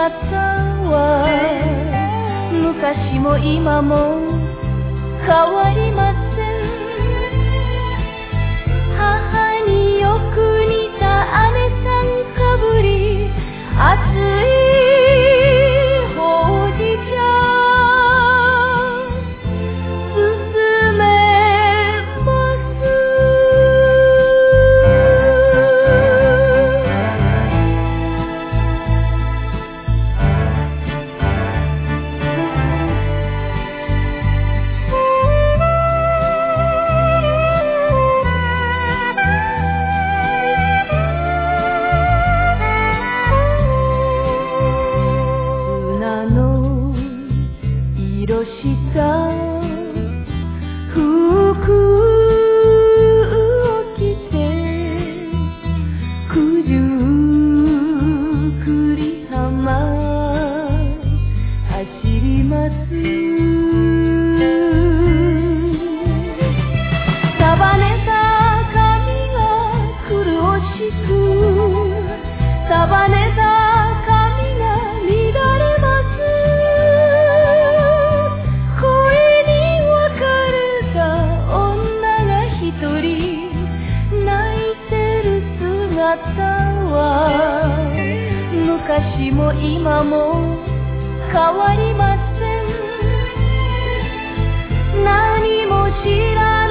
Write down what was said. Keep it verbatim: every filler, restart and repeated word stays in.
なたは昔も今も変わりません。母によく似た姉さんかぶり、熱いほうじ茶進めます色した服を着て九十九里浜走ります。束ねた髪が苦しく、束ねた髪が乱れます。昔も今も変わりません。何も知らない